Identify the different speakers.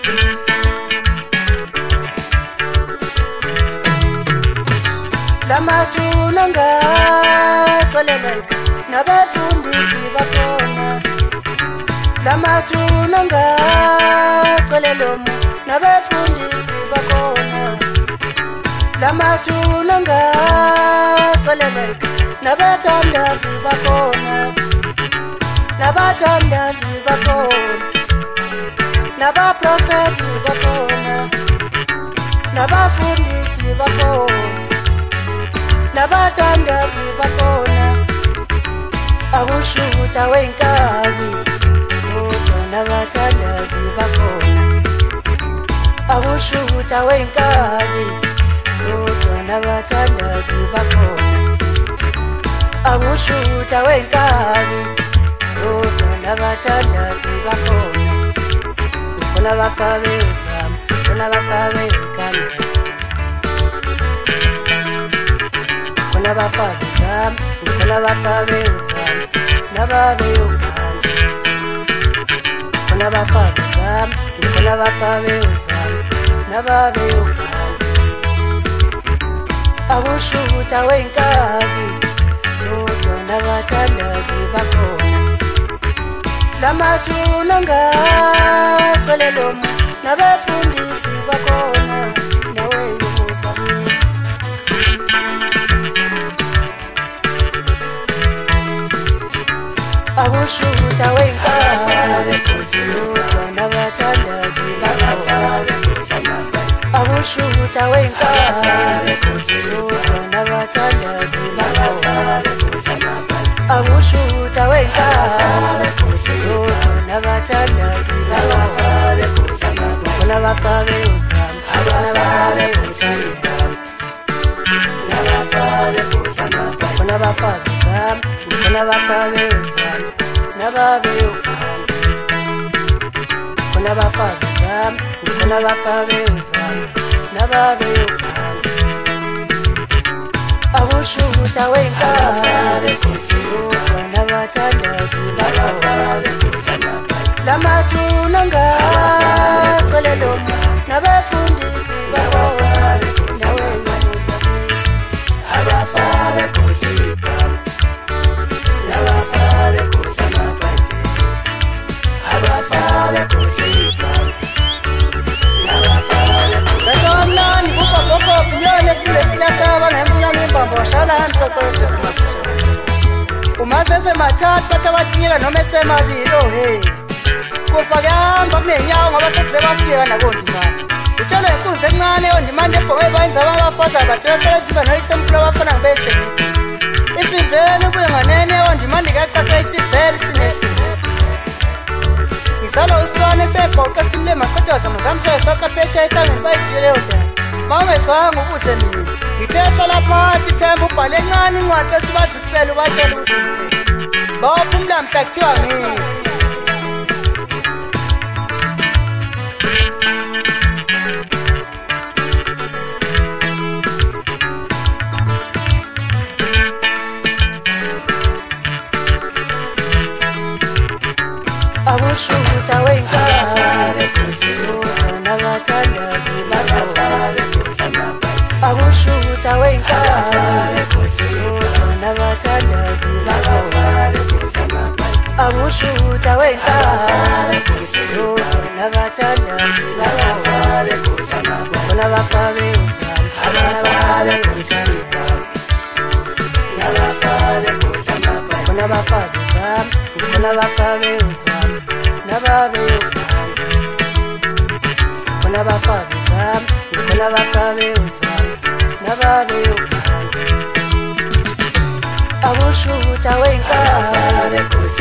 Speaker 1: Lamathuna ngaqoleleka nabafundisi bakhona. Lamathuna ngaqolelomo nabafundisi bakhona. Lamathuna ngaqoleleka nabathandazi bakhona. Nabathandazi bakhona. Nabaprofethi bakhona. Nabafundisi bakhona. Nabathandazi bakhona. Akushuta wenkabi sodwa nabathandazi bakhona. Akushuta wenkabi sodwa nabathandazi bakhona. Akushuta wenkabi sodwa nabathandazi bakhona. Khona bafabe uzama, khona bafabe ukanda. Khona bafabe uzama, khona bafabe uzama, nababe ukanda. Khona bafabe uzama, khona bafabe uzama, nababe ukanda. Akushuta wenkabi sodwa nabathandazi bakhona. Lamathuna ngaqolelomo nabafundisi bakhona. Nawe yomuzamini akushuta wenkabi sodwa nabathandazi bakhona. Akushuta wenkabi sodwa nabathandazi bakhona. Akushuta wenkabi sodwa nabathandazi bakhona. Khona bafabe uzama, khona bafabe ukanda. Khona bafabe uzama, khona bafabe uzama, nababe ukanda. Khona bafabe uzama, khona bafabe uzama, nababe ukanda. Akushuta wenkabi sodwa nabathandazi bakhona. Lamathuna ngaqolelomo nabafundisi bakhona. Nawe yomuzamini
Speaker 2: Abafale kushika, abafale kushama pande, abafale kushika, abafale kushika.
Speaker 1: Satomnani bukoboko buyone sile silasaba nembunyana imbambo washalani kokoje. Umasese mathathu bathi abatinyela noma esemabili he. Kufa kuyahamba kunenyawo ngoba sekusebafika nakondimane. Utshela inkunzi encane yondimane ebhonge bayenza abafazi abadala sebefika noyisempulo abafana ngibeseyithi. Imfimbeni kuyinganene yondimane kacaca isivele sinefile. Ngisalo usitwane segoqa simle maqotoza muzamsele soka phesha ethangeni bayisiyele yodwa. Mawungeswanga ubuze mina. Ngithe la phansi themba ubhale encane incwadi esibadlulisela ubatshela ukuthi bawaphumla mhla kuthiwa ngini. Akushuta wenkabi sodwa nabathandazi bakhona. Akushuta wenkabi sodwa nabathandazi bakhona. Akushuta wenkabi sodwa nabathandazi bakhona. Khona bafabe uzama, khona bafabe ukanda. Khona bafabe uzama, khona bafabe uzama, nababe ukanda. Khona bafabe uzama, khona bafabe uzama, nababe ukanda. Akushuta wenkabi